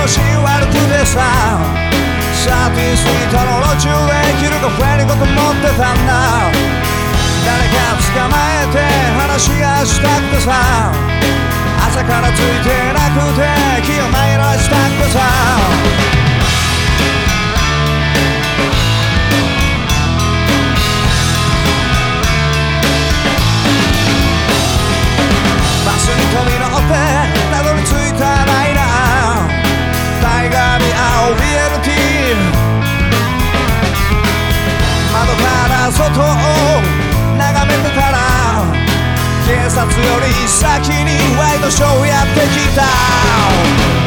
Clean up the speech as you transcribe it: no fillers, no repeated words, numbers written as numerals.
子悪くてさ、サーティースイートの路中で昼カフェにここ持ってたんだ。誰か捕まえて話がしたくてさ、朝からついてなくて気を紛らわしたくてさ、バスに飛び乗ってたどり着いたライナー、タイガーに青 BLT、 窓から外を眺めてたら、警察より先にワイドショーやってきた。